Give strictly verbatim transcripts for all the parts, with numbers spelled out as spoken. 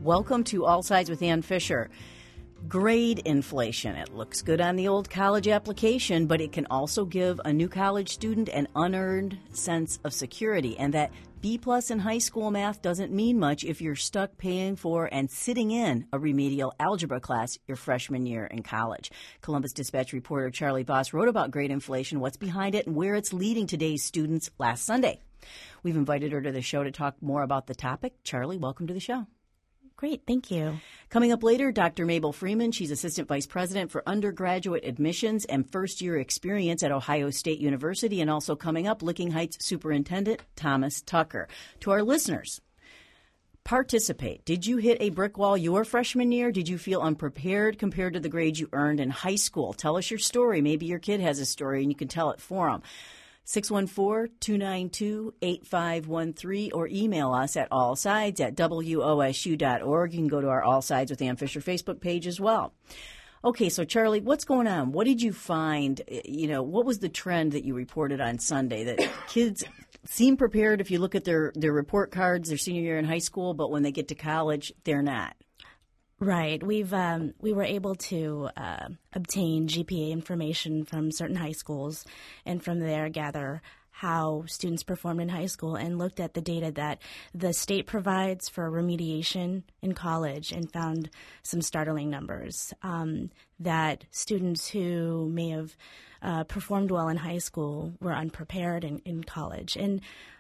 Welcome to All Sides with Ann Fisher. Grade inflation. It looks good on the old college application, but it can also give a new college student an unearned sense of security. And that B plus in high school math doesn't mean much if you're stuck paying for and sitting in a remedial algebra class your freshman year in college. Columbus Dispatch reporter Charlie Boss wrote about grade inflation, what's behind it, and where it's leading today's students last Sunday. We've invited her to the show to talk more about the topic. Charlie, welcome to the show. Great, thank you. Coming up later, Doctor Mabel Freeman. She's Assistant Vice President for Undergraduate Admissions and First-Year Experience at Ohio State University. And also coming up, Licking Heights Superintendent Thomas Tucker. To our listeners, participate. Did you hit a brick wall your freshman year? Did you feel unprepared compared to the grades you earned in high school? Tell us your story. Maybe your kid has a story and you can tell it for them. six one four, two nine two, eight five one three or email us at allsides at W O S U dot org. You can go to our All Sides with Ann Fisher Facebook page as well. Okay, so Charlie, what's going on? What did you find? You know, what was the trend that you reported on Sunday? That kids seem prepared if you look at their, their report cards their senior year in high school, but when they get to college, they're not. Right. We've um, we were able to uh, obtain G P A information from certain high schools, and from there gather how students performed in high school, and looked at the data that the state provides for remediation in college, and found some startling numbers um, that students who may have uh, performed well in high school were unprepared in, in college. And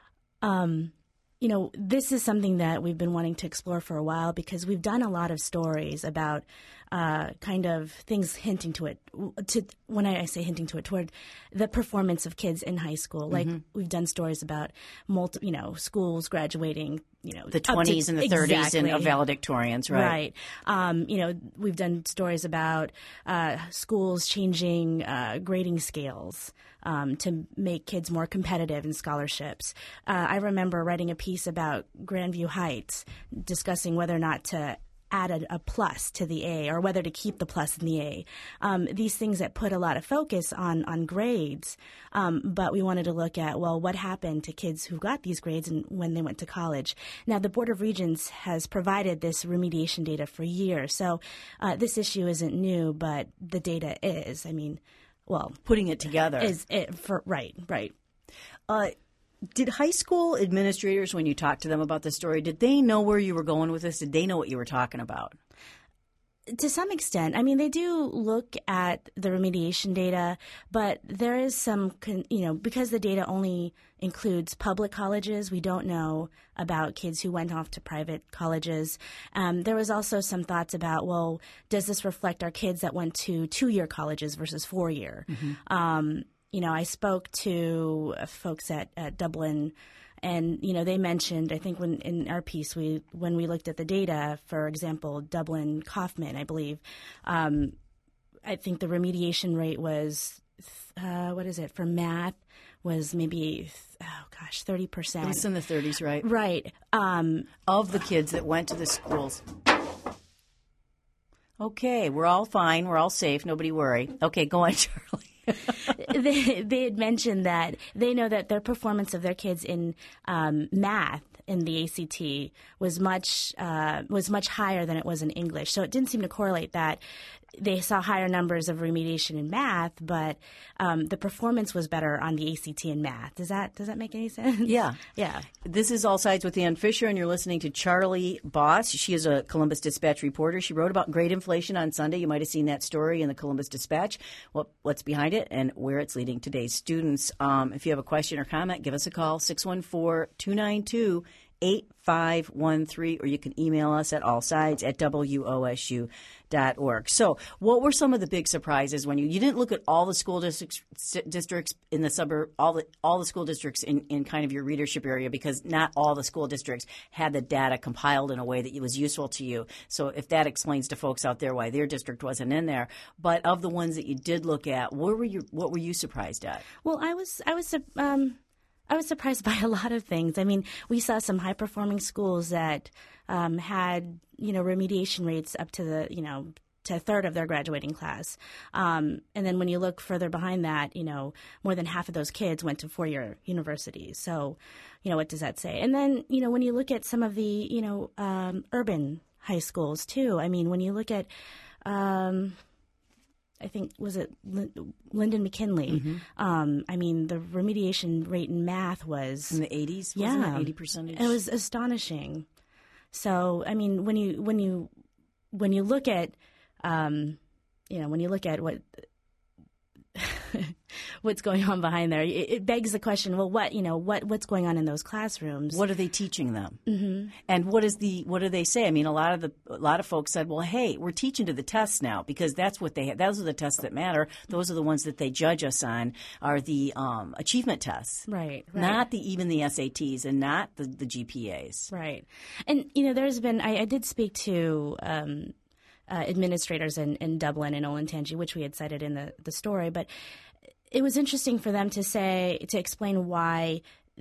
um You know, this is something that we've been wanting to explore for a while, because we've done a lot of stories about uh, kind of things hinting to it. To when I say hinting to it, toward the performance of kids in high school. Like mm-hmm. we've done stories about, multi, you know, schools graduating, you know, the twenties and the thirties exactly. and valedictorians, right? Right. Um, you know, we've done stories about uh, schools changing uh, grading scales um, to make kids more competitive in scholarships. Uh, I remember writing a piece about Grandview Heights, discussing whether or not to add a, a plus to the A, or whether to keep the plus in the A. Um, these things that put a lot of focus on on grades, um, but we wanted to look at, well, what happened to kids who got these grades and when they went to college. Now, the Board of Regents has provided this remediation data for years, so uh, this issue isn't new, but the data is. I mean, well, putting it together is it for right, right. Uh, Did high school administrators, when you talked to them about the story, did they know where you were going with this? Did they know what you were talking about? To some extent. I mean, they do look at the remediation data, but there is some, you know, because the data only includes public colleges, we don't know about kids who went off to private colleges. Um, there was also some thoughts about, well, does this reflect our kids that went to two-year colleges versus four-year? Mm-hmm. Um You know, I spoke to folks at, at Dublin, and, you know, they mentioned, I think when in our piece, we when we looked at the data, for example, Dublin Kaufman, I believe, um, I think the remediation rate was, uh, what is it, for math was maybe, oh gosh, thirty percent. It was in the thirties, right? Right. Um, of the kids that went to the schools. Okay, we're all fine. We're all safe. Nobody worry. Okay, go on, Charlie. they, they had mentioned that they know that their performance of their kids in um, math in the A C T was much uh, was much higher than it was in English. So it didn't seem to correlate that they saw higher numbers of remediation in math, but um, the performance was better on the A C T in math. Does that does that make any sense? Yeah. Yeah. This is All Sides with Ann Fisher, and you're listening to Charlie Boss. She is a Columbus Dispatch reporter. She wrote about grade inflation on Sunday. You might have seen that story in the Columbus Dispatch, what, what's behind it and where it's leading today's students. Um, if you have a question or comment, give us a call, six one four, two nine two, eight five one three, or you can email us at allsides at W O S U dot org. So what were some of the big surprises when you, you didn't look at all the school districts, districts in the suburb, all the, all the school districts in, in kind of your readership area, because not all the school districts had the data compiled in a way that it was useful to you. So if that explains to folks out there why their district wasn't in there. But of the ones that you did look at, what were you, what were you surprised at? Well, I was, I was, um, I was surprised by a lot of things. I mean, we saw some high-performing schools that um, had, you know, remediation rates up to the, you know, to a third of their graduating class. Um, and then when you look further behind that, you know, more than half of those kids went to four-year universities. So, you know, what does that say? And then, you know, when you look at some of the, you know, um, urban high schools too. I mean, when you look at, um, I think, was it Lyndon McKinley? Mm-hmm. Um, I mean, the remediation rate in math was in the eighties. Yeah, wasn't it eighty percentage? It was astonishing. So, I mean, when you when you when you look at, um, you know, when you look at what. what's going on behind there, it, it begs the question, well, what, you know, what, what's going on in those classrooms? What are they teaching them? Mm-hmm. And what is the, what do they say? I mean, a lot of the, a lot of folks said, well, hey, we're teaching to the tests now because that's what they, those are the tests that matter. Those are the ones that they judge us on are the um, achievement tests. Right, right. Not the, even the S A Ts and not the, the G P As. Right. And, you know, there's been, I, I did speak to, um, Uh, administrators in, in Dublin and Olentangy, which we had cited in the, the story. But it was interesting for them to say, to explain why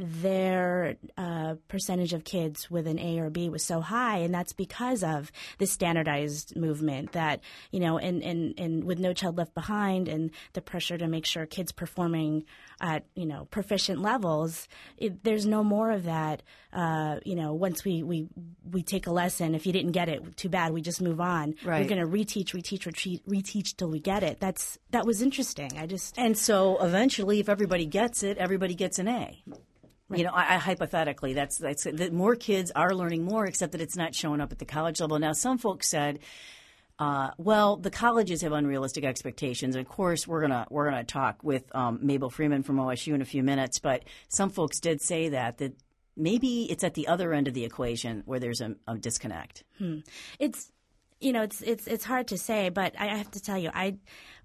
their uh, percentage of kids with an A or B was so high, and that's because of the standardized movement that, you know, and, and, and with No Child Left Behind and the pressure to make sure kids performing at, you know, proficient levels, it, there's no more of that, uh, you know, once we, we, we take a lesson, if you didn't get it, too bad, we just move on. Right. We're going to reteach, reteach, reteach, reteach till we get it. That's, that was interesting. I just... And so eventually, if everybody gets it, everybody gets an A. Right. You know, I, I hypothetically, that's, that's that more kids are learning more, except that it's not showing up at the college level. Now, some folks said, uh, well, the colleges have unrealistic expectations. And of course, we're gonna we're gonna talk with um, Mabel Freeman from O S U in a few minutes. But some folks did say that that maybe it's at the other end of the equation where there's a, a disconnect. Hmm. It's you know, it's it's it's hard to say, but I have to tell you, I.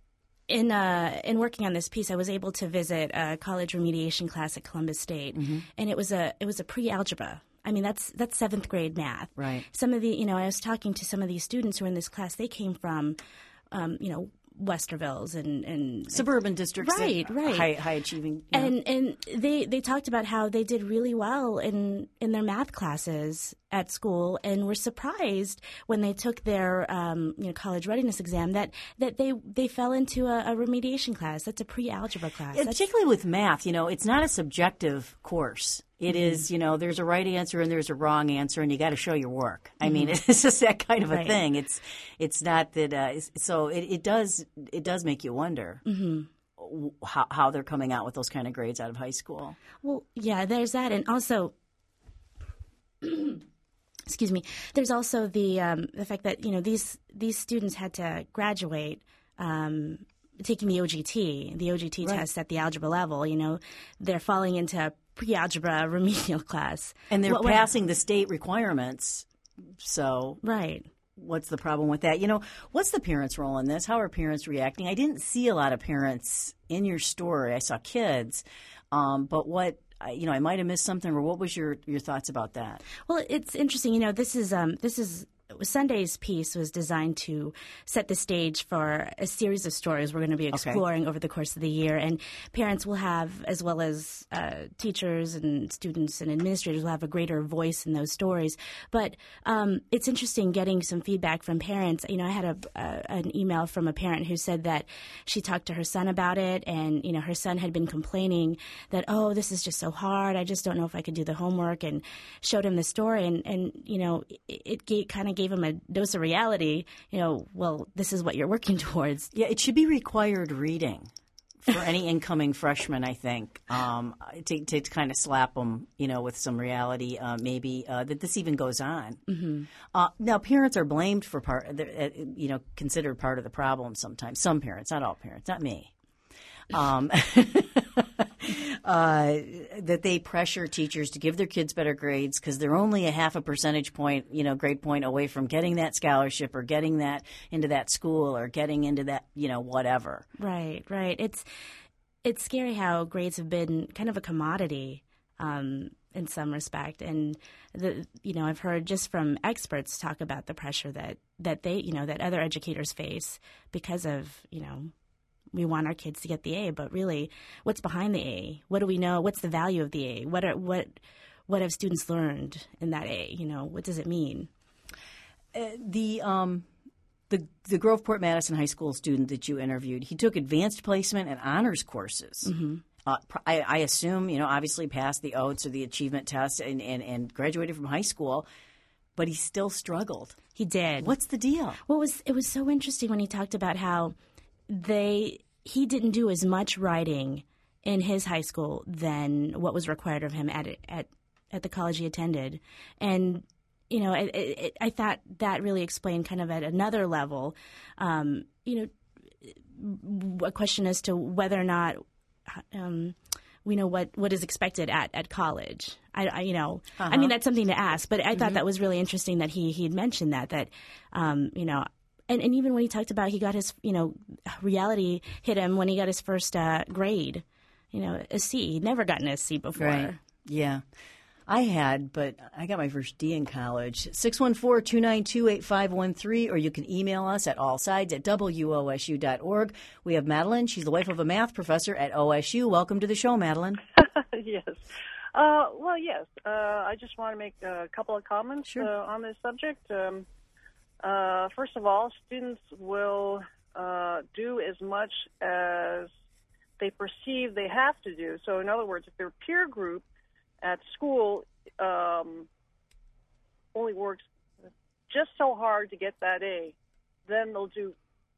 In uh, in working on this piece, I was able to visit a college remediation class at Columbus State, mm-hmm. and it was a it was a pre-algebra. I mean, that's that's seventh grade math. Right. Some of the you know, I was talking to some of these students who were in this class. They came from, um, you know, Westervilles and, and suburban districts, right, right, high, high achieving, you know. and and they they talked about how they did really well in in their math classes at school, and were surprised when they took their um, you know college readiness exam that that they they fell into a, a remediation class. That's a pre-algebra class. Yeah, particularly with math, you know, it's not a subjective course. It mm-hmm. is, you know, there's a right answer and there's a wrong answer, and you got to show your work. I mm-hmm. mean, it's just that kind of a right. thing. It's it's not that. Uh, it's, so it, it does it does make you wonder mm-hmm. how how they're coming out with those kind of grades out of high school. Well, yeah, there's that, and also. Excuse me. There's also the um, the fact that you know these these students had to graduate um, taking the O G T, the O G T right. test at the algebra level. You know, they're falling into pre-algebra remedial class, and they're what, passing what, the state requirements. So right. What's the problem with that? You know, what's the parents' role in this? How are parents reacting? I didn't see a lot of parents in your story. I saw kids, um, but what. I, you know, I might have missed something, or what was your, your thoughts about that? Well, it's interesting. You know, this is um, this is Sunday's piece was designed to set the stage for a series of stories we're going to be exploring okay. over the course of the year, and parents will have, as well as uh, teachers and students and administrators, will have a greater voice in those stories. But um, it's interesting getting some feedback from parents. You know, I had a, uh, an email from a parent who said that she talked to her son about it, and you know, her son had been complaining that, oh, this is just so hard. I just don't know if I could do the homework, and showed him the story, and, and you know, it, it gave, kind of gave him a dose of reality, you know, well, this is what you're working towards. Yeah, it should be required reading for any incoming freshman, I think, um, to, to kind of slap them, you know, with some reality, uh, maybe, uh, that this even goes on. Mm-hmm. Uh, now, parents are blamed for part, uh, you know, considered part of the problem sometimes. Some parents, not all parents, not me. Um, uh, that they pressure teachers to give their kids better grades because they're only a half a percentage point, you know, grade point away from getting that scholarship or getting that into that school or getting into that, you know, whatever. Right, right. It's it's scary how grades have been kind of a commodity um, in some respect, and the you know I've heard just from experts talk about the pressure that that they you know that other educators face because of you know. We want our kids to get the A, but really, what's behind the A? What do we know? What's the value of the A? What are what what have students learned in that A? You know, what does it mean? Uh, the um, the the Groveport Madison High School student that you interviewed, he took advanced placement and honors courses. Mm-hmm. Uh, I, I assume, you know, obviously passed the O A T S or the achievement test and, and, and graduated from high school. but he still struggled. He did. What's the deal? Well, it was, it was so interesting when he talked about how they he didn't do as much writing in his high school than what was required of him at at at the college he attended. And, you know, it, it, I thought that really explained kind of at another level, um, you know, a question as to whether or not um, we know what, what is expected at, at college. I, I you know, uh-huh. I mean, that's something to ask, but I thought mm-hmm. that was really interesting that he, he had mentioned that, that, um, you know, and, and even when he talked about he got his, you know, reality hit him when he got his first uh, grade, you know, a C. He'd never gotten a C before. Right. Yeah. I had, but I got my first D in college. six one four, two nine two, eight five one three, or you can email us at allsides at W O S U dot org. We have Madeline. She's the wife of a math professor at O S U. Welcome to the show, Madeline. Yes. Uh, well, yes. Uh, I just want to make a couple of comments sure. uh, on this subject. Um, uh, first of all, students will uh, do as much as they perceive they have to do. So, in other words, if their peer group at school um, only works just so hard to get that A, then they'll do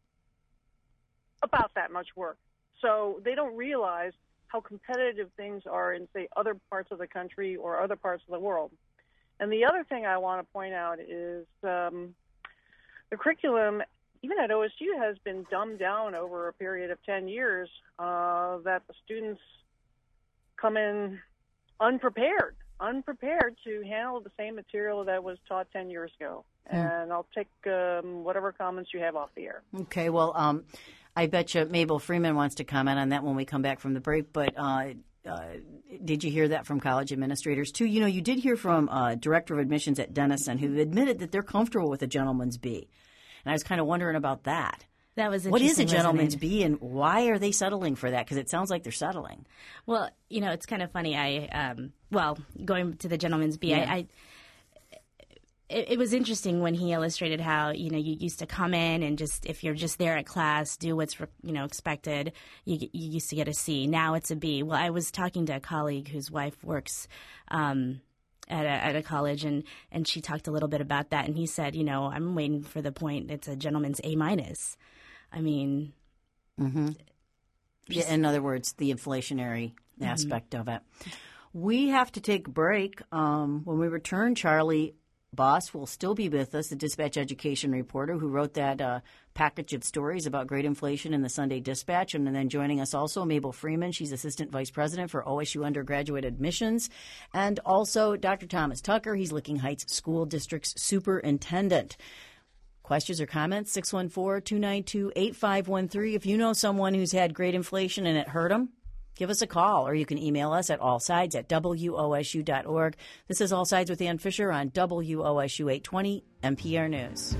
about that much work. So they don't realize how competitive things are in, say, other parts of the country or other parts of the world. And the other thing I want to point out is um, the curriculum, even at O S U, has been dumbed down over a period of ten years, uh, that the students come in unprepared, unprepared to handle the same material that was taught ten years ago. Hmm. And I'll take um, whatever comments you have off the air. Okay, well, um, I bet you Mabel Freeman wants to comment on that when we come back from the break, but uh, uh, did you hear that from college administrators, too? You know, you did hear from uh, Director of Admissions at Denison, who admitted that they're comfortable with a gentleman's B. And I was kind of wondering about that. That was what is a gentleman's B, and why are they settling for that? Because it sounds like they're settling. Well, you know, it's kind of funny. I um, well, going to the gentleman's B, yeah. I, I it, it was interesting when he illustrated how, you know, you used to come in and just if you're just there at class, do what's you know expected. You you used to get a C. Now it's a B. Well, I was talking to a colleague whose wife works Um, At a, at a college, and, and she talked a little bit about that, and he said, you know, I'm waiting for the point it's a gentleman's A minus. I mean, mm-hmm. yeah, in other words, the inflationary mm-hmm. aspect of it. We have to take a break. Um, when we return, Charlie Boss will still be with us, the Dispatch education reporter who wrote that uh, package of stories about great inflation in the Sunday Dispatch. And then joining us also, Mabel Freeman. She's Assistant Vice President for O S U Undergraduate Admissions. And also Doctor Thomas Tucker. He's Licking Heights School District's Superintendent. Questions or comments, six one four, two nine two, eight five one three. If you know someone who's had great inflation and it hurt them, give us a call, or you can email us at allsides at W O S U dot org. This is All Sides with Ann Fisher on W O S U eight twenty N P R News.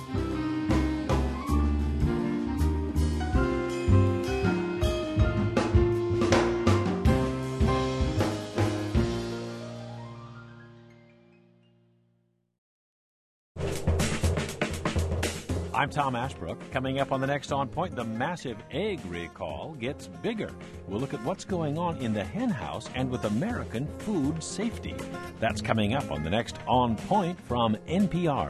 I'm Tom Ashbrook. Coming up on the next On Point, the massive egg recall gets bigger. We'll look at what's going on in the hen house and with American food safety. That's coming up on the next On Point from N P R.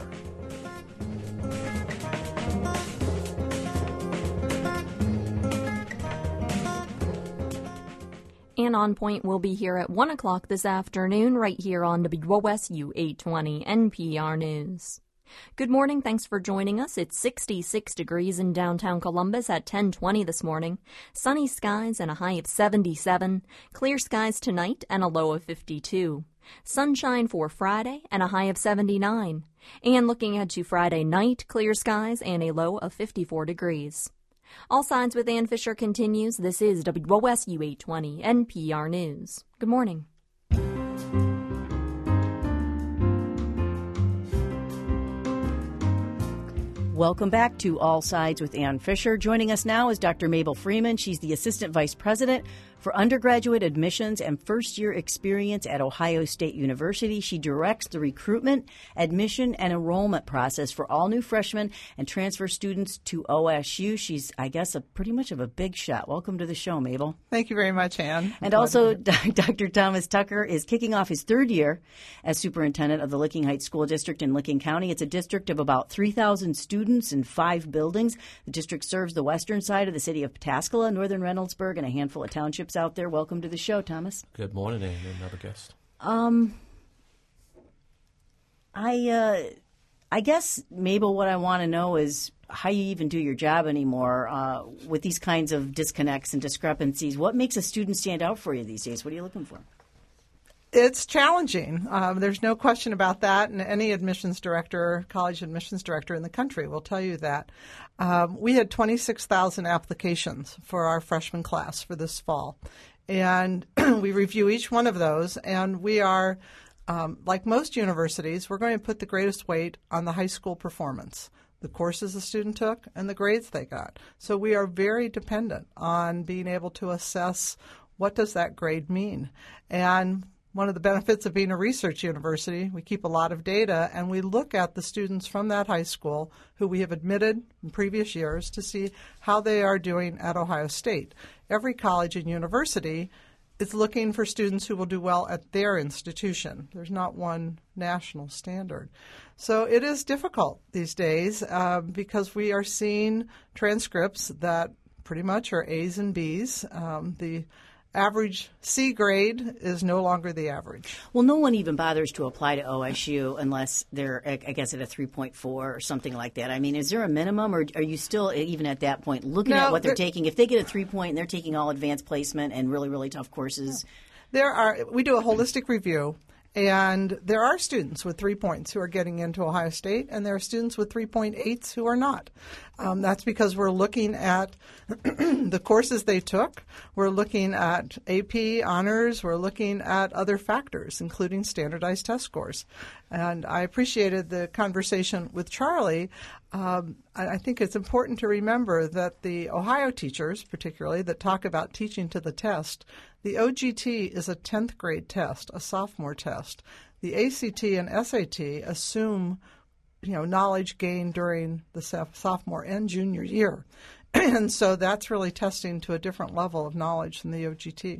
And On Point will be here at one o'clock this afternoon, right here on W O S U eight twenty N P R News. Good morning. Thanks for joining us. It's sixty-six degrees in downtown Columbus at ten twenty this morning. Sunny skies and a high of seventy-seven. Clear skies tonight and a low of fifty-two. Sunshine for Friday and a high of seventy-nine. And looking ahead to Friday night, clear skies and a low of fifty-four degrees. All Sides with Ann Fisher continues. This is W O S U eight twenty N P R News. Good morning. Welcome back to All Sides with Ann Fisher. Joining us now is Doctor Mabel Freeman. She's the Assistant Vice President For undergraduate admissions and first-year experience at Ohio State University, she directs the recruitment, admission, and enrollment process for all new freshmen and transfer students to O S U. She's, I guess, a pretty much of a big shot. Welcome to the show, Mabel. Thank you very much, Ann. And also, Doctor Thomas Tucker is kicking off his third year as superintendent of the Licking Heights School District in Licking County. It's a district of about three thousand students in five buildings. The district serves the western side of the city of Pataskala, northern Reynoldsburg, and a handful of townships out there. Welcome to the show, Thomas. Good morning, and another guest. Um, I, uh, I guess, Mabel, what I want to know is how you even do your job anymore uh, with these kinds of disconnects and discrepancies. What makes a student stand out for you these days? What are you looking for? It's challenging. Um, there's no question about that, and any admissions director, college admissions director in the country will tell you that. Um, we had twenty-six thousand applications for our freshman class for this fall, and we review each one of those, and we are, um, like most universities, we're going to put the greatest weight on the high school performance, the courses the student took, and the grades they got. So we are very dependent on being able to assess what does that grade mean. And one of the benefits of being a research university, we keep a lot of data, and we look at the students from that high school who we have admitted in previous years to see how they are doing at Ohio State. Every college and university is looking for students who will do well at their institution. There's not one national standard. So it is difficult these days uh, because we are seeing transcripts that pretty much are A's and B's. Um, the average C grade is no longer the average. Well, no one even bothers to apply to O S U unless they're, I guess, at a three point four or something like that. I mean, is there a minimum, or are you still, even at that point, looking no, at what they're there, taking? If they get a three point and they're taking all advanced placement and really, really tough courses. There are, we do a holistic review. And there are students with three points who are getting into Ohio State, and there are students with three point eights who are not. Um, that's because we're looking at the courses they took. We're looking at A P, honors. We're looking at other factors, including standardized test scores. And I appreciated the conversation with Charlie. Um, I think it's important to remember that the Ohio teachers, particularly, that talk about teaching to the test, the O G T is a tenth grade test, a sophomore test. The A C T and S A T assume, you know, knowledge gained during the sophomore and junior year. And so that's really testing to a different level of knowledge than the O G T.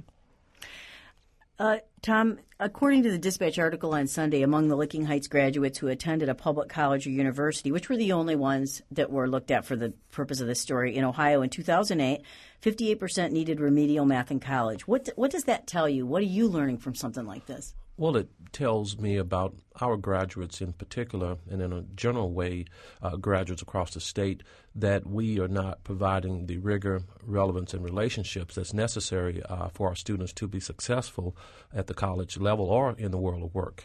Uh, Tom, according to the Dispatch article on Sunday, among the Licking Heights graduates who attended a public college or university, which were the only ones that were looked at for the purpose of this story, in Ohio in two thousand eight, fifty-eight percent needed remedial math in college. What what does that tell you? What are you learning from something like this? Well, it tells me about our graduates in particular, and in a general way, uh, graduates across the state, that we are not providing the rigor, relevance, and relationships that's necessary uh, for our students to be successful at the college level or in the world of work.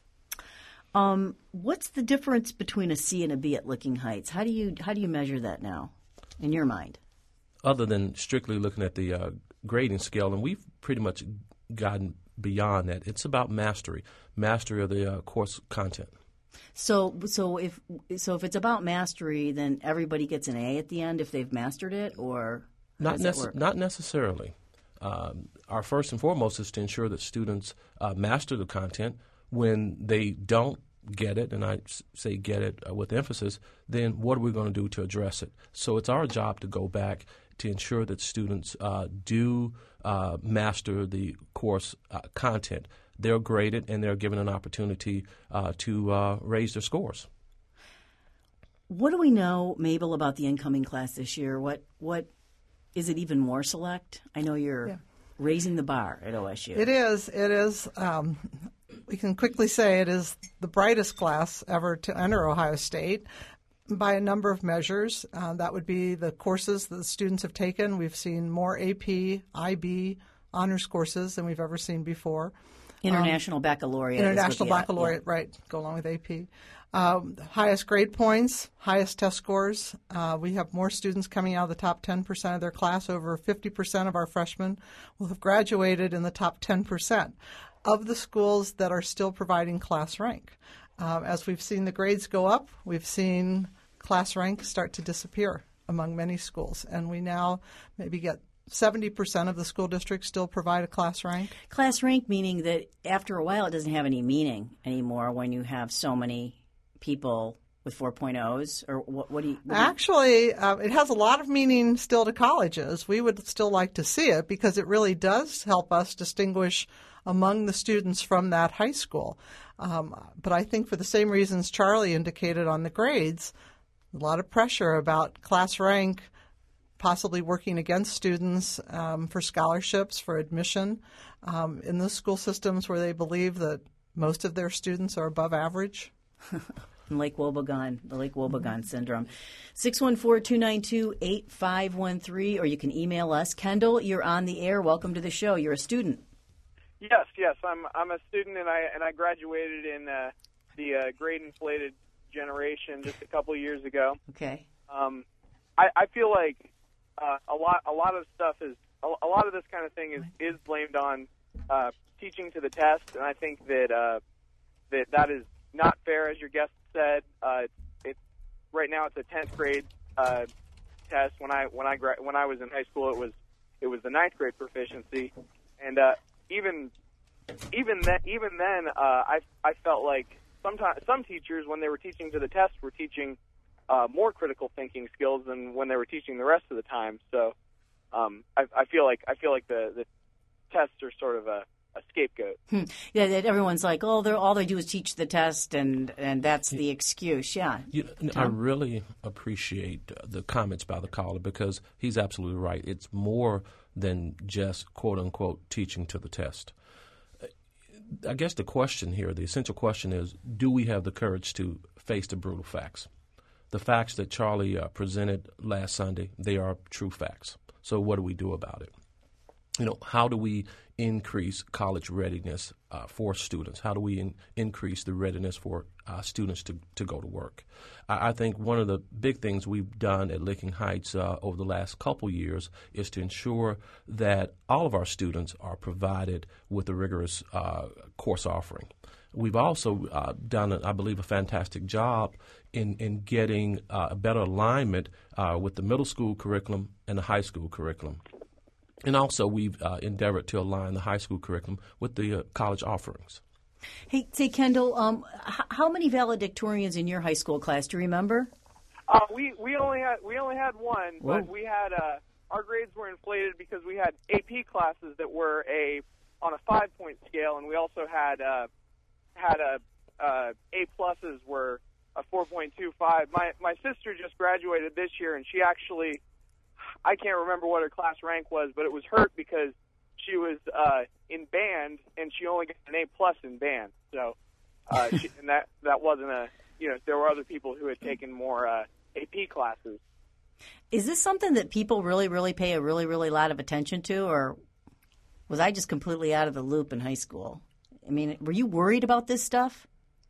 Um, what's the difference between a C and a B at Licking Heights? How do you how do you measure that now, in your mind? Other than strictly looking at the uh, grading scale, and we've pretty much gotten beyond that. It's about mastery, mastery of the uh, course content. So, so if so, if it's about mastery, then everybody gets an A at the end if they've mastered it, or not nece- not necessarily. Um, our first and foremost is to ensure that students uh, master the content. When they don't get it, and I say get it uh, with emphasis, then what are we going to do to address it? So it's our job to go back to ensure that students uh, do uh, master the course uh, content. They're graded and they're given an opportunity uh, to uh, raise their scores. What do we know, Mabel, about the incoming class this year? What what is it even more select? I know you're yeah. raising the bar at O S U. It is. It is. Um, we can quickly say it is the brightest class ever to enter Ohio State by a number of measures. Uh, that would be the courses that the students have taken. We've seen more A P, I B, honors courses than we've ever seen before. International um, Baccalaureate. International is Baccalaureate, yeah. right, go along with A P. Um, highest grade points, highest test scores. Uh, we have more students coming out of the top ten percent of their class. Over fifty percent of our freshmen will have graduated in the top ten percent of the schools that are still providing class rank. Uh, as we've seen the grades go up, we've seen class rank start to disappear among many schools, and we now maybe get seventy percent of the school districts still provide a class rank. Class rank meaning that after a while it doesn't have any meaning anymore when you have so many people with four point ohs, or what, what do you... What Actually, do you... Uh, it has a lot of meaning still to colleges. We would still like to see it because it really does help us distinguish among the students from that high school. Um, but I think for the same reasons Charlie indicated on the grades, a lot of pressure about class rank possibly working against students um, for scholarships, for admission um, in those school systems where they believe that most of their students are above average. Lake Wobegon, the Lake Wobegon syndrome. six one four, two nine two, eight five one three, or you can email us. Kendall, you're on the air. Welcome to the show. You're a student. Yes, yes. I'm I'm a student, and I and I graduated in uh, the uh, grade inflated generation just a couple of years ago. Okay. Um, I, I feel like uh, a lot a lot of stuff is a, a lot of this kind of thing is, is blamed on uh, teaching to the test, and I think that uh, that that is not fair, as your guest said. Uh, it's right now it's a tenth grade uh, test. When I when I gra- when I was in high school, it was it was the ninth grade proficiency, and uh, even even then even then uh, I I felt like sometimes some teachers, when they were teaching to the test, were teaching uh, more critical thinking skills than when they were teaching the rest of the time. So um, I, I feel like I feel like the, the tests are sort of a a scapegoat. Hmm. Yeah, that everyone's like, oh, they're all they do is teach the test, and, and that's the excuse. Yeah. You, I really appreciate the comments by the caller because he's absolutely right. It's more than just quote unquote teaching to the test. I guess the question here, the essential question is, do we have the courage to face the brutal facts? The facts that Charlie uh, presented last Sunday, they are true facts. So what do we do about it? You know, how do we increase college readiness uh, for students? How do we in, increase the readiness for uh, students to, to go to work? I, I think one of the big things we've done at Licking Heights uh, over the last couple years is to ensure that all of our students are provided with a rigorous uh, course offering. We've also uh, done, I believe, a fantastic job in, in getting uh, a better alignment uh, with the middle school curriculum and the high school curriculum. And also, we've uh, endeavored to align the high school curriculum with the uh, college offerings. Hey, say, Kendall, um, h- how many valedictorians in your high school class? Do you remember? Uh, we we only had we only had one, Whoa. but we had uh, our grades were inflated because we had A P classes that were a on a five point scale, and we also had uh, had a uh, A pluses were a four point two five. My my sister just graduated this year, and she actually. I can't remember what her class rank was, but it was hurt because she was uh, in band and she only got an A plus in band. So, uh, she, and that that wasn't a you know there were other people who had taken more uh, A P classes. Is this something that people really, really pay a really, really lot of attention to, or was I just completely out of the loop in high school? I mean, were you worried about this stuff?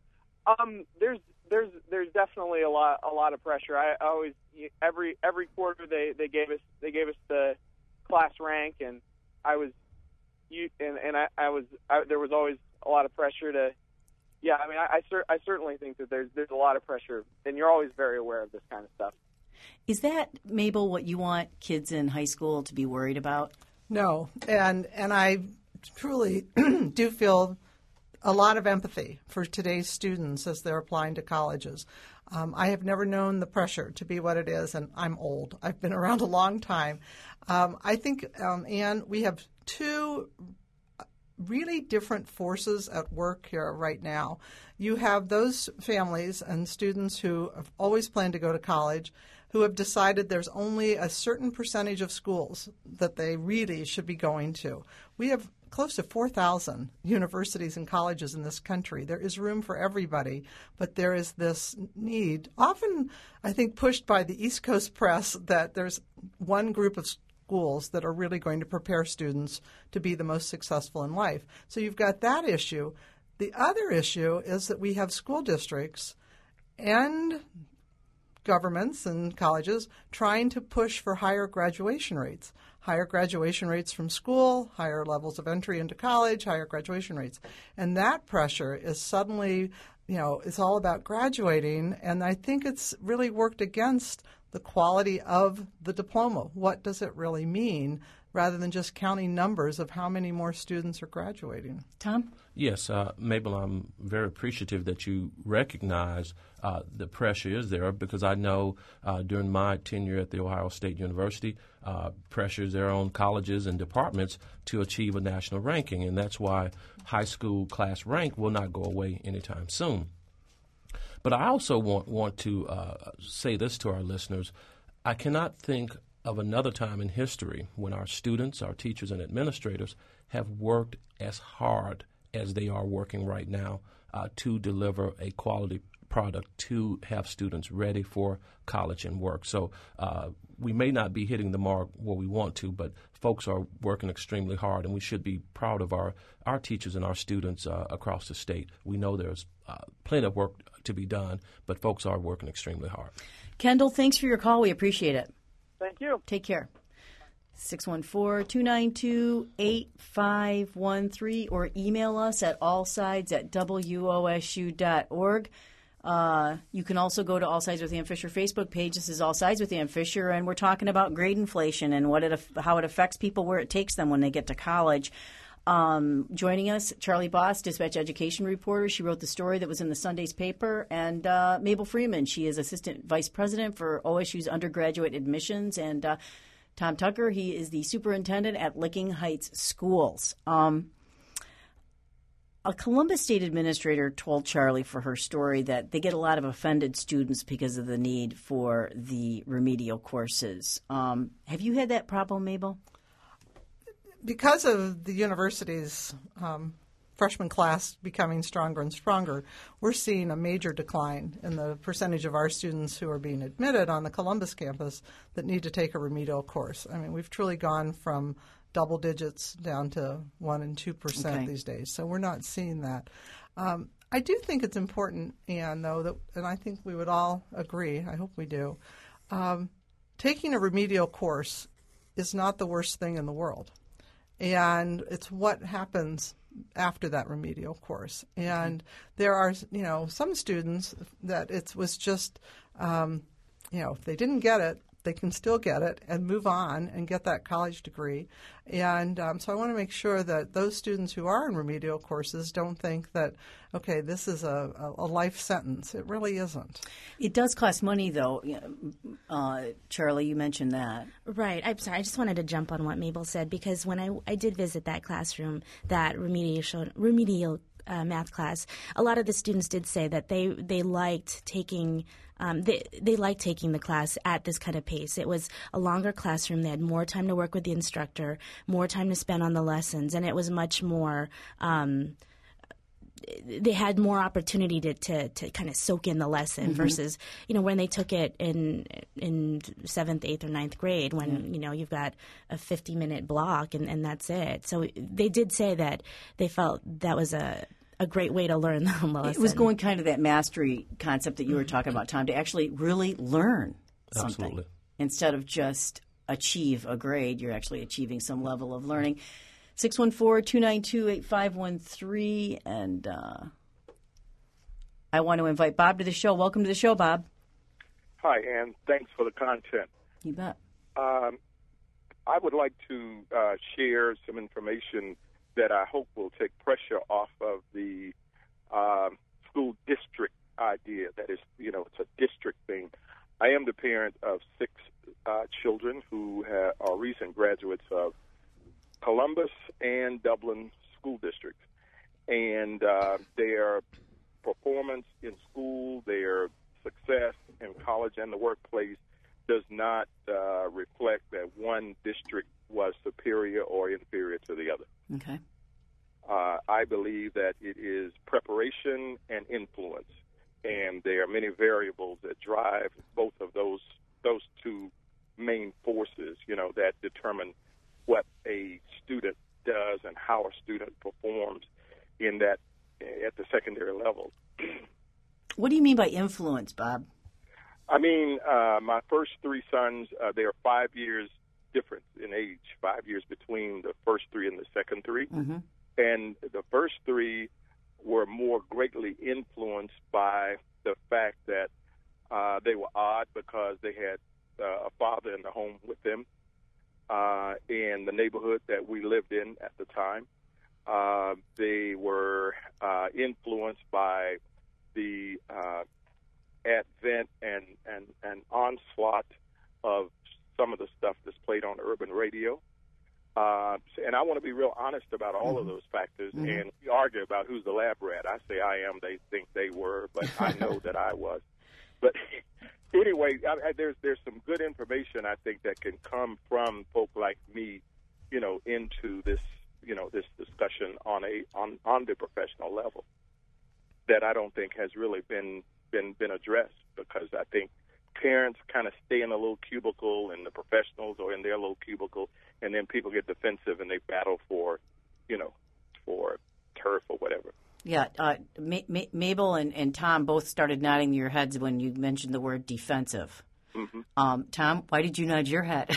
Um, there's there's there's definitely a lot a lot of pressure. I, I always every every quarter they, they gave us they gave us the class rank, and I was you and, and I, I was I, there was always a lot of pressure to yeah I mean I I, cer- I certainly think that there's there's a lot of pressure, and you're always very aware of this kind of stuff. Is that, Mabel, what you want kids in high school to be worried about? No, and and I truly do feel a lot of empathy for today's students as they're applying to colleges. Um, I have never known the pressure to be what it is, and I'm old. I've been around a long time. Um, I think, um, Ann, we have two really different forces at work here right now. You have those families and students who have always planned to go to college, who have decided there's only a certain percentage of schools that they really should be going to. We have close to four thousand universities and colleges in this country. There is room for everybody, but there is this need, often I think pushed by the East Coast press, that there's one group of schools that are really going to prepare students to be the most successful in life. So you've got that issue. The other issue is that we have school districts and governments and colleges trying to push for higher graduation rates, higher graduation rates from school, higher levels of entry into college, higher graduation rates. And that pressure is suddenly, you know, it's all about graduating, and I think it's really worked against the quality of the diploma. What does it really mean rather than just counting numbers of how many more students are graduating. Tom? Yes, uh, Mabel, I'm very appreciative that you recognize uh, the pressure is there, because I know uh, during my tenure at The Ohio State University, uh, pressure is there on colleges and departments to achieve a national ranking, and that's why high school class rank will not go away anytime soon. But I also want, want to uh, say this to our listeners. I cannot think of another time in history when our students, our teachers, and administrators have worked as hard as they are working right now uh, to deliver a quality product to have students ready for college and work. So uh, we may not be hitting the mark where we want to, but folks are working extremely hard, and we should be proud of our, our teachers and our students uh, across the state. We know there's uh, plenty of work to be done, but folks are working extremely hard. Kendall, thanks for your call. We appreciate it. Thank you. Take care. six one four, two nine two, eight five one three or email us at allsides at w o s u dot org. Uh, you can also go to All Sides with Ann Fisher Facebook page. This is All Sides with Ann Fisher, and we're talking about grade inflation and what it how it affects people where it takes them when they get to college. Um, joining us, Charlie Boss, Dispatch Education reporter. She wrote the story that was in the Sunday's paper. And uh, Mabel Freeman, she is Assistant Vice President for O S U's undergraduate admissions. And uh, Tom Tucker, he is the Superintendent at Licking Heights Schools. Um, a Columbus State administrator told Charlie for her story that they get a lot of offended students because of the need for the remedial courses. Um, have you had that problem, Mabel? Because of the university's um, freshman class becoming stronger and stronger, we're seeing a major decline in the percentage of our students who are being admitted on the Columbus campus that need to take a remedial course. I mean, we've truly gone from double digits down to one and two percent okay. these days. So we're not seeing that. Um, I do think it's important, Ann, though, that, and I think we would all agree, I hope we do, um, taking a remedial course is not the worst thing in the world. And it's what happens after that remedial course. And there are, you know, some students that it was just, um, you know, if they didn't get it, they can still get it and move on and get that college degree. And um, so I want to make sure that those students who are in remedial courses don't think that, okay, this is a, a life sentence. It really isn't. It does cost money, though. Uh, Charlie, you mentioned that. Right. I'm sorry. I just wanted to jump on what Mabel said, because when I, I did visit that classroom, that remedial, remedial uh, math class, a lot of the students did say that they, they liked taking Um, they, they liked taking the class at this kind of pace. It was a longer classroom. They had more time to work with the instructor, more time to spend on the lessons, and it was much more um, – they had more opportunity to, to, to kind of soak in the lesson mm-hmm. versus, you know, when they took it in in seventh, eighth, or ninth grade when, yeah. you know, you've got a fifty-minute block and, and that's it. So they did say that they felt that was a – a great way to learn the lesson. It was going kind of that mastery concept that you were talking about, Tom, to actually really learn something. Absolutely. Instead of just achieve a grade, you're actually achieving some level of learning. six one four, two nine two, eight five one three. And uh, I want to invite Bob to the show. Welcome to the show, Bob. Hi, Ann. Thanks for the content. You bet. Um, I would like to uh, share some information that I hope will take pressure off of the uh, school district idea. That is, you know, it's a district thing. I am the parent of six uh, children who have, are recent graduates of Columbus and Dublin school districts. And uh, their performance in school, their success in college and the workplace does not uh, reflect that one district was superior or inferior to the other. Okay. Uh, I believe that it is preparation and influence, and there are many variables that drive both of those those two main forces, you know, that determine what a student does and how a student performs in that at the secondary level. What do you mean by influence, Bob? I mean, uh, my first three sons, uh, they are five years different in age, five years between the first three and the second three. Mm-hmm. And the first three were more greatly influenced by the fact that uh, they were odd because they had uh, a father in the home with them, uh, and the neighbor influenced by the uh, advent and, and, and onslaught of some of the stuff that's played on urban radio. Uh, and I want to be real honest about all mm-hmm. of those factors. Mm-hmm. And we argue about who's the lab rat. I say I am. They think they were, but I know that I was. But anyway, I, I, there's there's some good information I think that can come from folk like me, you know, into this you know this discussion on a on, on the professional level that I don't think has really been been been addressed, because I think parents kind of stay in a little cubicle and the professionals are in their little cubicle, and then people get defensive and they battle for, you know, for turf or whatever. Yeah, uh, Ma- Ma- Mabel and, and Tom both started nodding your heads when you mentioned the word defensive. Mm-hmm. Um, Tom, why did you nod your head?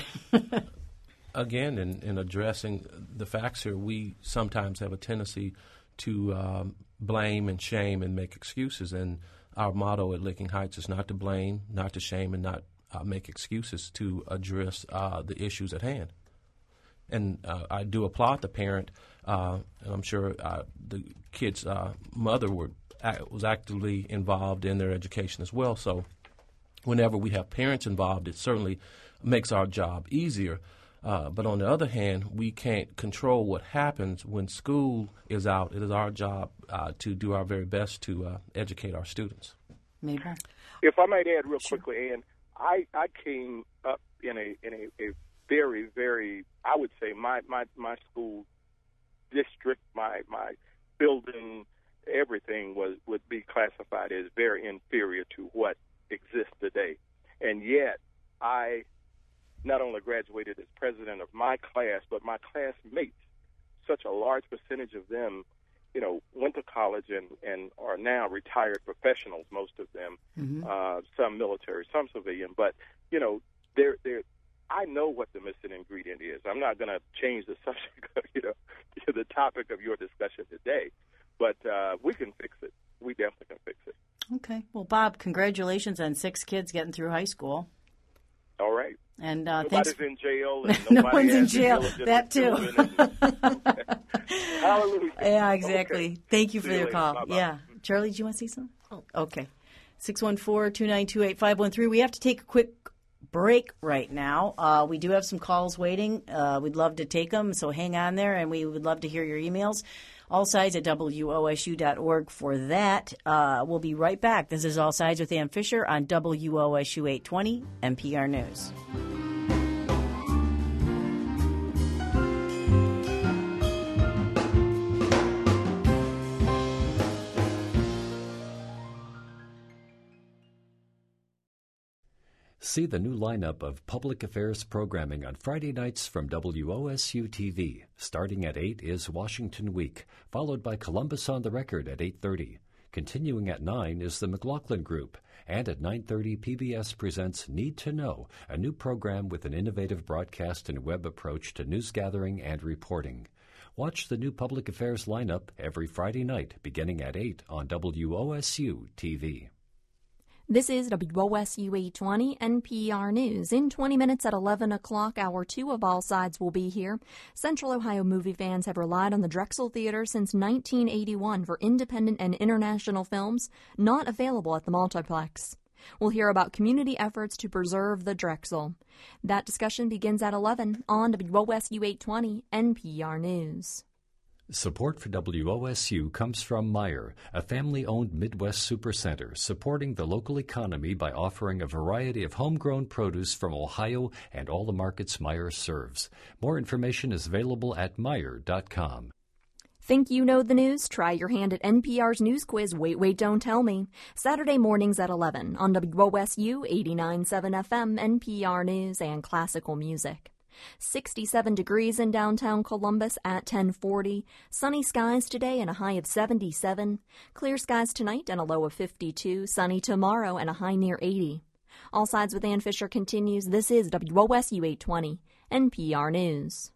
Again, in, in addressing the facts here, we sometimes have a tendency to um, blame and shame and make excuses. And our motto at Licking Heights is not to blame, not to shame, and not uh, make excuses, to address uh, the issues at hand. And uh, I do applaud the parent, uh, and I'm sure uh, the kid's uh, mother were, was actively involved in their education as well. So whenever we have parents involved, it certainly makes our job easier. Uh, but on the other hand, we can't control what happens when school is out. It is our job uh, to do our very best to uh, educate our students. Mabel? If I might add real Sure. quickly, Ann, I, I came up in a in a, a very, very, I would say my, my, my school district, my my building, everything was would be classified as very inferior to what exists today. And yet I not only graduated as president of my class, but my classmates, such a large percentage of them, you know, went to college and, and are now retired professionals, most of them, mm-hmm. uh, some military, some civilian. But, you know, they're, they're, I know what the missing ingredient is. I'm not going to change the subject of, you know, the topic of your discussion today, but uh, we can fix it. We definitely can fix it. Okay. Well, Bob, congratulations on six kids getting through high school. All right. And uh, nobody's thanks. in jail. And no nobody one's in has jail. That too. Hallelujah. Yeah, exactly. Okay. Thank you for See you your later. call. Bye-bye. Yeah. Charlie, do you want to say something? Oh, okay. six one four, two nine two, eight five one three. We have to take a quick break right now. Uh, we do have some calls waiting. Uh, we'd love to take them, so hang on there, and we would love to hear your emails. All Sides at W O S U dot org for that. Uh, we'll be right back. This is All Sides with Ann Fisher on W O S U eight twenty N P R News. See the new lineup of public affairs programming on Friday nights from W O S U T V. Starting at eight is Washington Week, followed by Columbus on the Record at eight thirty. Continuing at nine is the McLaughlin Group. And at nine thirty, P B S presents Need to Know, a new program with an innovative broadcast and web approach to news gathering and reporting. Watch the new public affairs lineup every Friday night, beginning at eight on W O S U T V. This is W O S U eight twenty N P R News. In twenty minutes at eleven o'clock, hour two of All Sides will be here. Central Ohio movie fans have relied on the Drexel Theater since nineteen eighty-one for independent and international films not available at the multiplex. We'll hear about community efforts to preserve the Drexel. That discussion begins at eleven on W O S U eight twenty N P R News. Support for W O S U comes from Meijer, a family-owned Midwest supercenter supporting the local economy by offering a variety of homegrown produce from Ohio and all the markets Meijer serves. More information is available at Meijer dot com. Think you know the news? Try your hand at N P R's news quiz, Wait, Wait, Don't Tell Me. Saturday mornings at eleven on W O S U eighty-nine point seven F M, N P R News, and Classical Music. sixty-seven degrees in downtown Columbus at ten forty. Sunny skies today and a high of seventy-seven. Clear skies tonight and a low of fifty-two. Sunny tomorrow and a high near eighty. All Sides with Ann Fisher continues. This is W O S U eight twenty N P R News.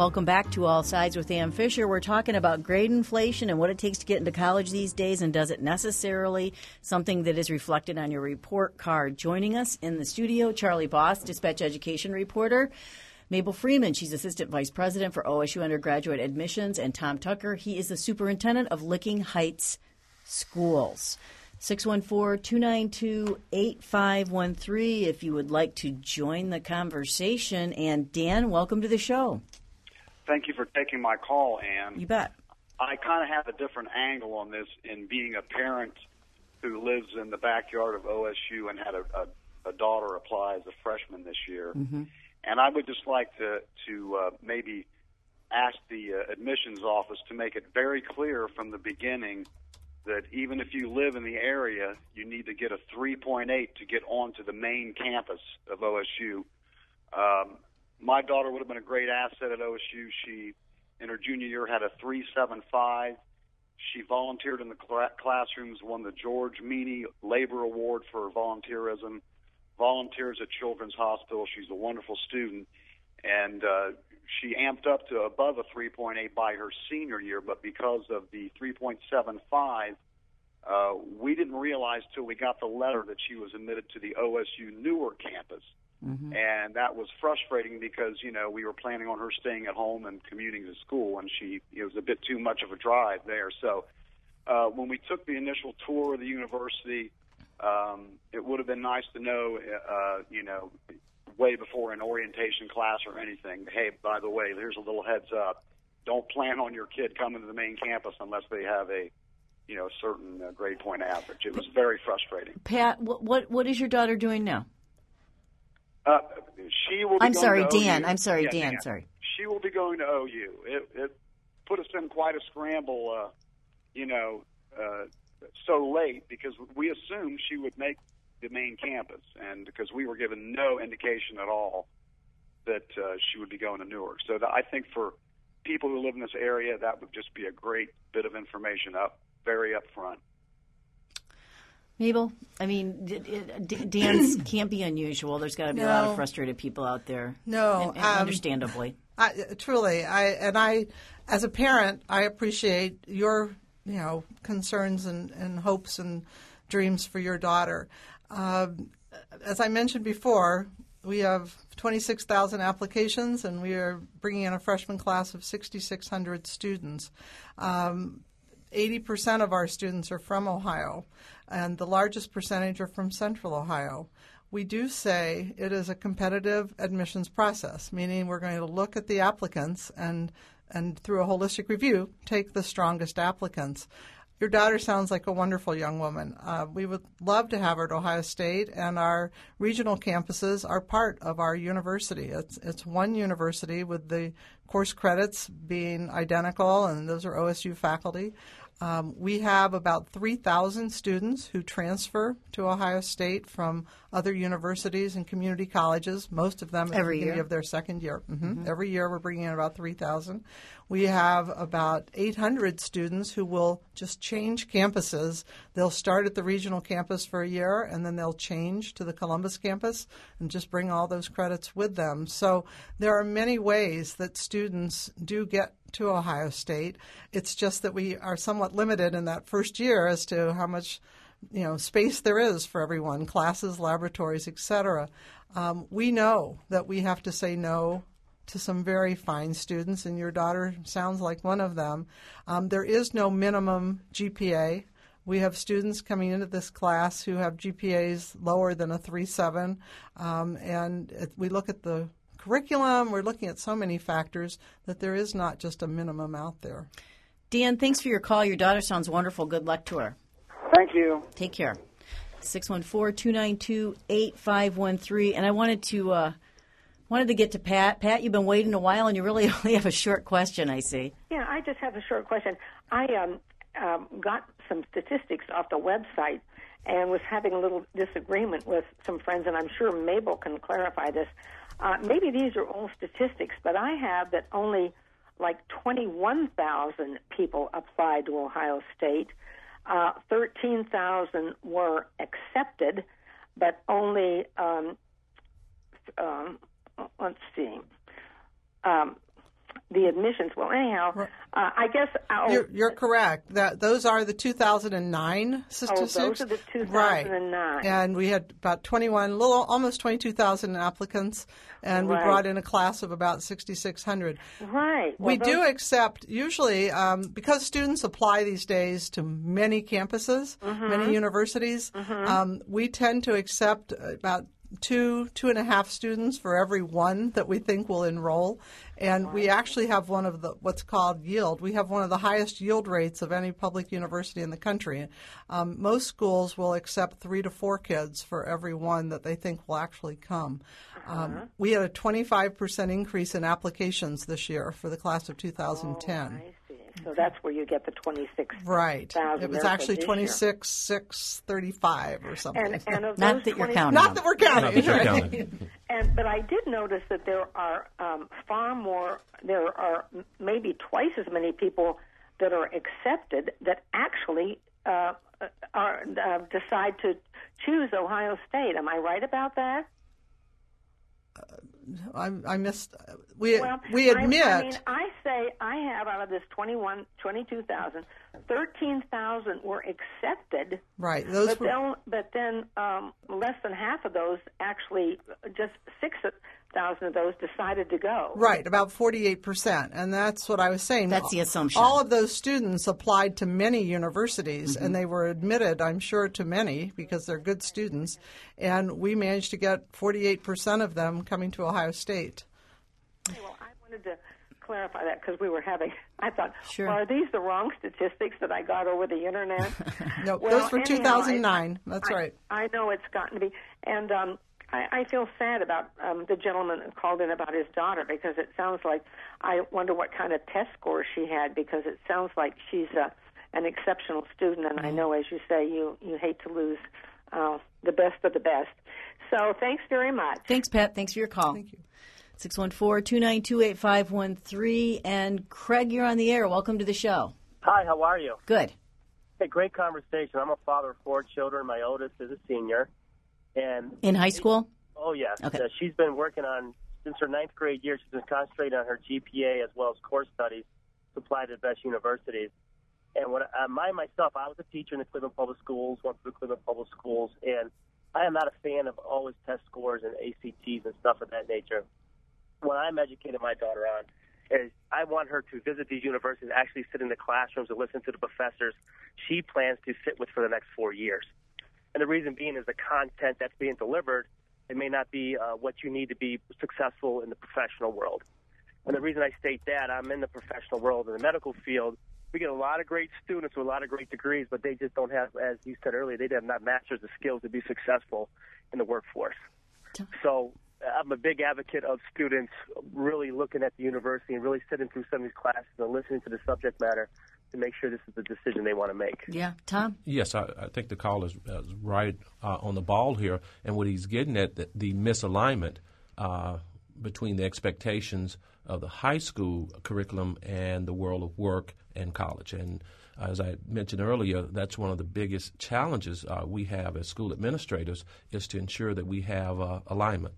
Welcome back to All Sides with Ann Fisher. We're talking about grade inflation and what it takes to get into college these days, and does it necessarily, something that is reflected on your report card. Joining us in the studio, Charlie Boss, Dispatch Education reporter, Mabel Freeman, she's Assistant Vice President for O S U Undergraduate Admissions, and Tom Tucker, he is the Superintendent of Licking Heights Schools. six one four, two nine two, eight five one three if you would like to join the conversation. And Dan, welcome to the show. Thank you for taking my call, Ann. You bet. I kind of have a different angle on this in being a parent who lives in the backyard of O S U and had a, a, a daughter apply as a freshman this year. Mm-hmm. And I would just like to, to uh, maybe ask the uh, admissions office to make it very clear from the beginning that even if you live in the area, you need to get a three point eight to get onto the main campus of O S U. Um, My daughter would have been a great asset at O S U. She, in her junior year, had a three seven five. She volunteered in the cl- classrooms, won the George Meany Labor Award for volunteerism, volunteers at Children's Hospital. She's a wonderful student. And uh, she amped up to above a three point eight by her senior year, but because of the three point seven five, uh, we didn't realize till we got the letter that she was admitted to the O S U Newark campus. Mm-hmm. And that was frustrating because, you know, we were planning on her staying at home and commuting to school, and she it was a bit too much of a drive there. So uh, when we took the initial tour of the university, um, it would have been nice to know, uh, you know, way before an orientation class or anything, hey, by the way, here's a little heads up. Don't plan on your kid coming to the main campus unless they have a, you know, certain uh, grade point average. It was very frustrating. Pat, what what, what is your daughter doing now? Uh, she will be I'm going sorry, to Dan. O U. I'm sorry, yeah, Dan. Dan. Sorry. She will be going to O U. It, it put us in quite a scramble, uh, you know, uh, so late because we assumed she would make the main campus, and because we were given no indication at all that uh, she would be going to Newark. So that, I think for people who live in this area, that would just be a great bit of information up, very up front. Mabel, I mean, dance can't be unusual. There's got to be no. a lot of frustrated people out there. No, and, and um, understandably. I, truly, I and I, as a parent, I appreciate your, you know, concerns and, and hopes and dreams for your daughter. Um, as I mentioned before, we have twenty-six thousand applications, and we are bringing in a freshman class of six thousand six hundred students. Um, eighty percent of our students are from Ohio, and the largest percentage are from Central Ohio. We do say it is a competitive admissions process, meaning we're going to look at the applicants and, and through a holistic review, take the strongest applicants. Your daughter sounds like a wonderful young woman. Uh, we would love to have her at Ohio State, and our regional campuses are part of our university. It's it's one university with the course credits being identical, and those are O S U faculty. Um, we have about three thousand students who transfer to Ohio State from other universities and community colleges, most of them at Every the beginning year. of their second year. Mm-hmm. Mm-hmm. Every year we're bringing in about three thousand. We have about eight hundred students who will just change campuses. They'll start at the regional campus for a year, and then they'll change to the Columbus campus and just bring all those credits with them. So there are many ways that students do get to Ohio State. It's just that we are somewhat limited in that first year as to how much, you know, space there is for everyone, classes, laboratories, et cetera. Um, we know that we have to say no to some very fine students, and your daughter sounds like one of them. Um, there is no minimum G P A. We have students coming into this class who have G P As lower than a three point seven, um, and it, we look at the curriculum, we're looking at so many factors that there is not just a minimum out there. Dan, thanks for your call. Your daughter sounds wonderful. Good luck to her. Thank you. Take care. six one four, two nine two, eight five one three. And I wanted to uh, wanted to get to Pat. Pat, you've been waiting a while, and you really only have a short question, I see. Yeah, I just have a short question. I um, um, got some statistics off the website and was having a little disagreement with some friends, and I'm sure Mabel can clarify this. Uh, maybe these are old statistics, but I have that only like twenty-one thousand people applied to Ohio State. Uh, thirteen thousand were accepted, but only, um, um, let's see, um, the admissions. Well, anyhow, uh, I guess I'll, you're, you're correct. That those are the two thousand nine statistics. Oh, those are the two thousand nine. Right. And we had about twenty-one, little almost twenty-two thousand applicants, and right. we brought in a class of about sixty-six hundred. Right. Well, we those... do accept usually um, because students apply these days to many campuses, mm-hmm. many universities. Mm-hmm. Um, we tend to accept about two, two and a half students for every one that we think will enroll. And we actually have one of the what's called yield. We have one of the highest yield rates of any public university in the country. Um, most schools will accept three to four kids for every one that they think will actually come. Um, uh-huh. We had a twenty-five percent increase in applications this year for the class of two thousand ten. Oh, I see. So that's where you get the twenty-six thousand. Right. It was actually twenty-six six thirty-five or something. And, and of not those that you're twenty counting. Not that we're counting. Not that you're counting. And but I did notice that there are um, far more. There are maybe twice as many people that are accepted that actually uh, are uh, decide to choose Ohio State. Am I right about that? Uh, I, I missed. We well, we admit. I, I mean, I say I have out of this twenty-one, twenty-two thousand, thirteen thousand were accepted. Right. Those but were. Then, but then um, less than half of those actually, just six thousand of those decided to go. Right, about forty-eight percent, and that's what I was saying. That's the assumption. All of those students applied to many universities, mm-hmm. and they were admitted, I'm sure, to many because they're good students, and we managed to get forty-eight percent of them coming to Ohio State. Well, I wanted to clarify that because we were having, I thought, sure. well, are these the wrong statistics that I got over the Internet? No, well, those were anyhow, two thousand nine. I, That's I, right. I know it's gotten to be, and um, I, I feel sad about um, the gentleman who called in about his daughter because it sounds like, I wonder what kind of test scores she had because it sounds like she's a, an exceptional student, and I know, as you say, you, you hate to lose uh, the best of the best. So thanks very much. Thanks, Pat. Thanks for your call. Thank you. six one four, two nine two, eight five one three. And Craig, you're on the air. Welcome to the show. Hi, how are you? Good. Hey, great conversation. I'm a father of four children. My oldest is a senior. And in high school? Oh, yes. Okay. Uh, she's been working on, since her ninth grade year, she's been concentrating on her G P A as well as core studies to apply to the best universities. And when I, my, myself, I was a teacher in the Cleveland Public Schools, went through the Cleveland Public Schools, and I am not a fan of always test scores and A C Ts and stuff of that nature. What I'm educating my daughter on is I want her to visit these universities, actually sit in the classrooms and listen to the professors she plans to sit with for the next four years. And the reason being is the content that's being delivered, it may not be uh, what you need to be successful in the professional world. And the reason I state that, I'm in the professional world, in the medical field, we get a lot of great students with a lot of great degrees, but they just don't have, as you said earlier, they have not mastered the skills to be successful in the workforce. So I'm a big advocate of students really looking at the university and really sitting through some of these classes and listening to the subject matter to make sure this is the decision they want to make. Yeah. Tom? Yes, I, I think the caller is, uh, is right uh, on the ball here. And what he's getting at, the, the misalignment uh, between the expectations of the high school curriculum and the world of work and college. And uh, as I mentioned earlier, that's one of the biggest challenges uh, we have as school administrators is to ensure that we have uh, alignment.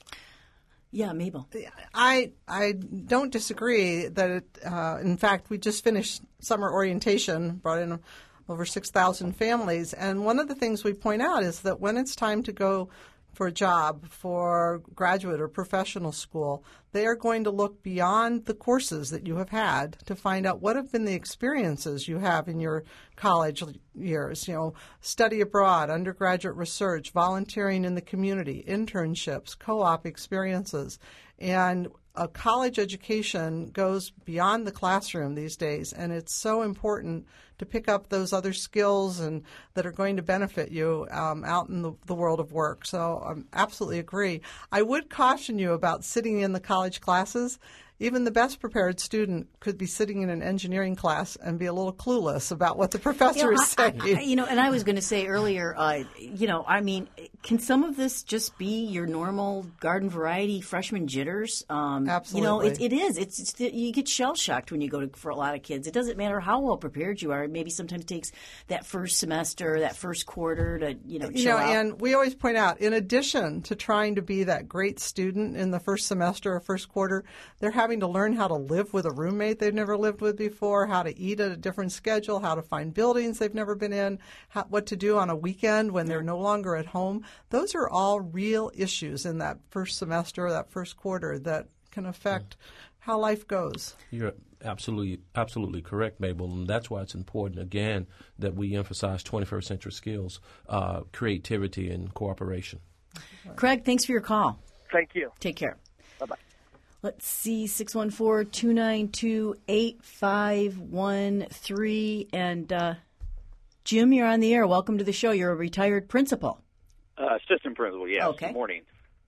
Yeah, Mabel. I I don't disagree that it, uh, in fact, we just finished summer orientation, brought in over six thousand families, and one of the things we point out is that when it's time to go for a job, for graduate or professional school, they are going to look beyond the courses that you have had to find out what have been the experiences you have in your college years. You know, study abroad, undergraduate research, volunteering in the community, internships, co-op experiences. And a college education goes beyond the classroom these days, and it's so important to pick up those other skills and that are going to benefit you um, out in the, the world of work. So I um, absolutely agree. I would caution you about sitting in the college classes. Even the best prepared student could be sitting in an engineering class and be a little clueless about what the professor you know, is saying. I, I, you know, and I was going to say earlier, uh, you know, I mean, can some of this just be your normal garden variety freshman jitters? Um, Absolutely. You know, it, it is. It's, it's you get shell shocked when you go to for a lot of kids. It doesn't matter how well prepared you are. Maybe sometimes it takes that first semester, that first quarter to you know. You chill know, out. and we always point out, in addition to trying to be that great student in the first semester or first quarter, they're having having to learn how to live with a roommate they've never lived with before, how to eat at a different schedule, how to find buildings they've never been in, how, what to do on a weekend when they're no longer at home. Those are all real issues in that first semester, that first quarter, that can affect how life goes. You're absolutely absolutely correct, Mabel, and that's why it's important, again, that we emphasize twenty-first century skills, uh, creativity, and cooperation. Craig, thanks for your call. Thank you. Take care. Bye-bye. Let's see, six one four, two nine two, eight five one three. And uh, Jim, you're on the air. Welcome to the show. You're a retired principal. Uh, assistant principal, yes. Okay. Good morning.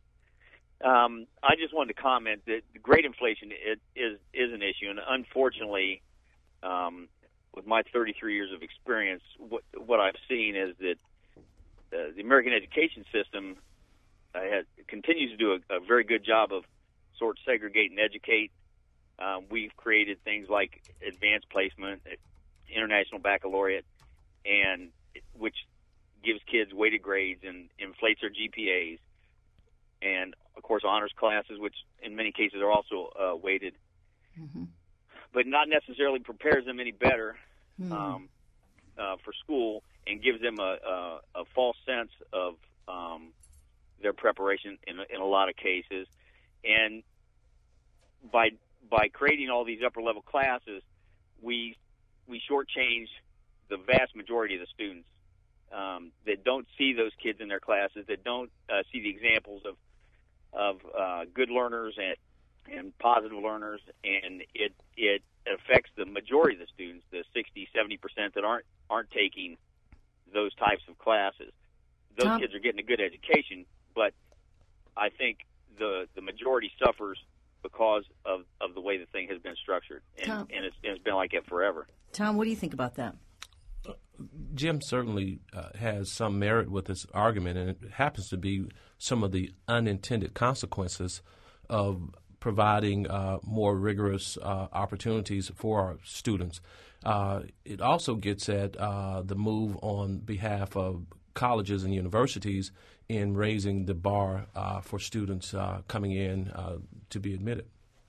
Um, I just wanted to comment that grade inflation it, is is an issue, and unfortunately, um, with my thirty-three years of experience, what what I've seen is that uh, the American education system uh, has, continues to do a, a very good job of sort of segregate and educate. Um, we've created things like advanced placement, international baccalaureate, and which gives kids weighted grades and inflates their G P As. And, of course, honors classes, which in many cases are also uh, weighted, mm-hmm. but not necessarily prepares them any better mm. um, uh, for school and gives them a, a, a false sense of um, their preparation in, in a lot of cases. And by by creating all these upper-level classes, we we shortchange the vast majority of the students um, that don't see those kids in their classes, that don't uh, see the examples of of uh, good learners and and positive learners, and it it affects the majority of the students, the sixty, seventy percent that aren't aren't taking those types of classes. Those Tom. kids are getting a good education, but I think the the majority suffers because of, of the way the thing has been structured, and, Tom. and it's, it's been like that forever. Tom, what do you think about that? Uh, Jim certainly uh, has some merit with this argument, and it happens to be some of the unintended consequences of providing uh, more rigorous uh, opportunities for our students. Uh, it also gets at uh, the move on behalf of colleges and universities in raising the bar uh, for students uh, coming in uh, to be admitted.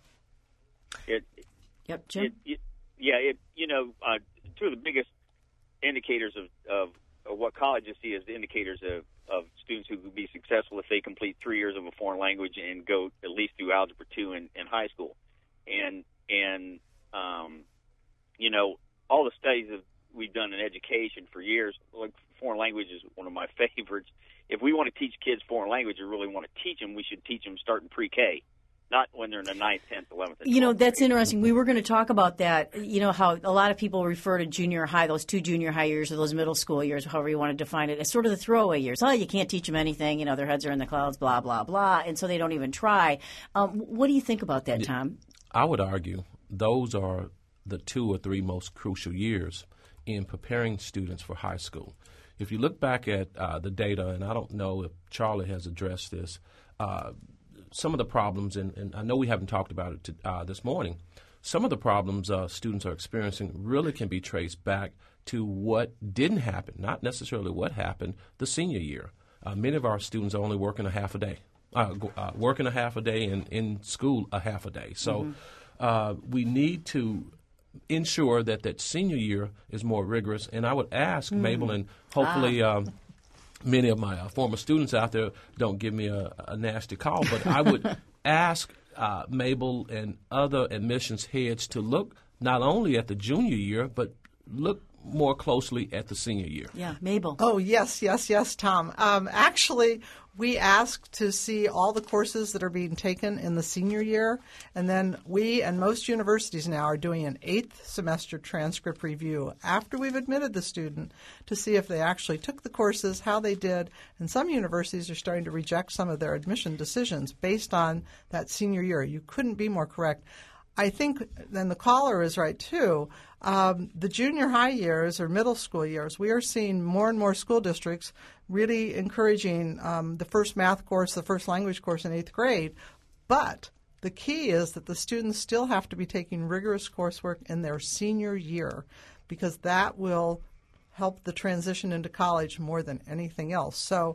It, yep, Jim? It, it, yeah, it, you know, uh, two of the biggest indicators of, of, of what colleges see as the indicators of, of students who could be successful if they complete three years of a foreign language and go at least through Algebra two in, in high school. And, and um, you know, all the studies that we've done in education for years, like foreign language is one of my favorites. If we want to teach kids foreign language or really want to teach them, we should teach them starting pre-K. Not when they're in the ninth, tenth, eleventh. You know, that's interesting. We were going to talk about that. You know, how a lot of people refer to junior high, those two junior high years or those middle school years, however you want to define it, as sort of the throwaway years. Oh, you can't teach them anything. You know, their heads are in the clouds, blah, blah, blah. And so they don't even try. Um, what do you think about that, Tom? I would argue those are the two or three most crucial years in preparing students for high school. If you look back at uh, the data, and I don't know if Charlie has addressed this, uh, some of the problems, and, and I know we haven't talked about it to, uh, this morning, some of the problems uh, students are experiencing really can be traced back to what didn't happen, not necessarily what happened the senior year. Uh, many of our students are only working a half a day, uh, uh, working a half a day and in school a half a day. So mm-hmm. uh, we need to ensure that that senior year is more rigorous. And I would ask mm. Mabel, and hopefully ah. um, many of my uh, former students out there don't give me a, a nasty call, but I would ask uh, Mabel and other admissions heads to look not only at the junior year, but look more closely at the senior year. Yeah, Mabel. Oh, yes, yes, yes, Tom. Um, actually, we ask to see all the courses that are being taken in the senior year, and then we and most universities now are doing an eighth semester transcript review after we've admitted the student to see if they actually took the courses, how they did, and some universities are starting to reject some of their admission decisions based on that senior year. You couldn't be more correct. I think, then the caller is right, too. Um, the junior high years or middle school years, we are seeing more and more school districts really encouraging um, the first math course, the first language course in eighth grade. But the key is that the students still have to be taking rigorous coursework in their senior year, because that will help the transition into college more than anything else. So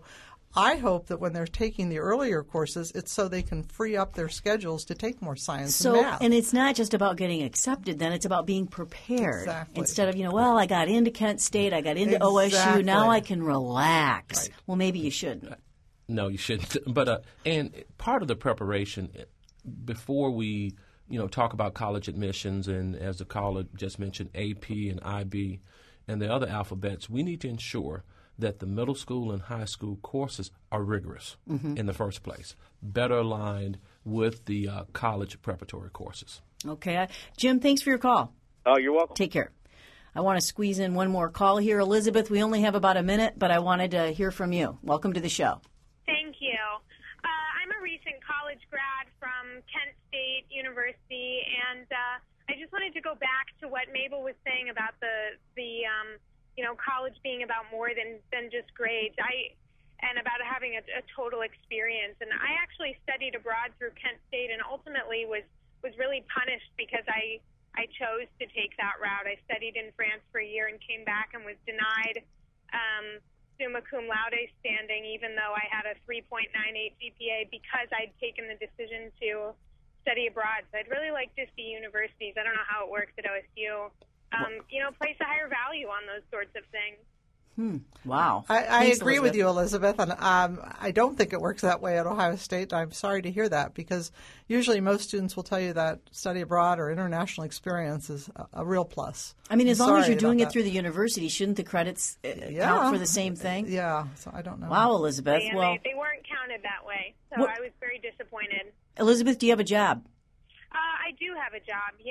I hope that when they're taking the earlier courses, it's so they can free up their schedules to take more science so, and math. And it's not just about getting accepted, then it's about being prepared. Exactly. Instead of, you know, well, I got into Kent State, I got into Exactly. O S U, now I can relax. Right. Well, maybe you shouldn't. No, you shouldn't. But uh, and part of the preparation before we, you know, talk about college admissions and, as the caller just mentioned, A P and I B and the other alphabets, we need to ensure that the middle school and high school courses are rigorous mm-hmm. in the first place, better aligned with the uh, college preparatory courses. Okay. Jim, thanks for your call. Oh, you're welcome. Take care. I want to squeeze in one more call here. Elizabeth, we only have about a minute, but I wanted to hear from you. Welcome to the show. Thank you. Uh, I'm a recent college grad from Kent State University, and uh, I just wanted to go back to what Mabel was saying about the, the um, you know, college being about more than, than just grades. I and about having a, a total experience. And I actually studied abroad through Kent State and ultimately was, was really punished because I I chose to take that route. I studied in France for a year and came back and was denied um, summa cum laude standing, even though I had a three point nine eight G P A because I'd taken the decision to study abroad. So I'd really like to see universities, I don't know how it works at O S U, Um, you know, place a higher value on those sorts of things. Hmm. Wow. I, I Thanks, agree Elizabeth. with you, Elizabeth, and um, I don't think it works that way at Ohio State. I'm sorry to hear that because usually most students will tell you that study abroad or international experience is a, a real plus. I mean, as I'm long as sorry you're doing about it that. through the university, shouldn't the credits uh, Yeah. count for the same thing? Yeah, so I don't know. Wow, Elizabeth. And well, they, they weren't counted that way, so What- I was very disappointed. Elizabeth, do you have a job? Uh, I do have a job, yeah.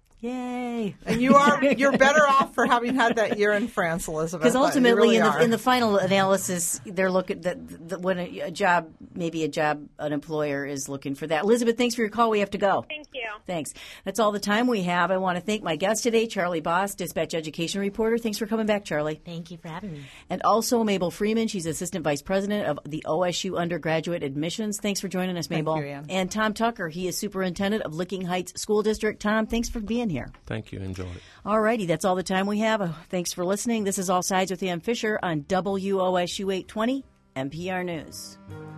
Yay. And you are you're better off for having had that year in France, Elizabeth. Because You ultimately, really in the are. in the final analysis, they're looking that the, when a, a job, maybe a job, an employer is looking for that. Elizabeth, thanks for your call. We have to go. Thank you. Thanks. That's all the time we have. I want to thank my guest today, Charlie Boss, Dispatch Education Reporter. Thanks for coming back, Charlie. Thank you for having me. And also Mabel Freeman. She's Assistant Vice President of the O S U Undergraduate Admissions. Thanks for joining us, Mabel. you, Ann. And Tom Tucker. He is Superintendent of Licking Heights School District. Tom, thanks for being here. Thank you. Enjoy it. All righty. That's all the time we have. Uh, thanks for listening. This is All Sides with Ann Fisher on W O S U eight twenty N P R News.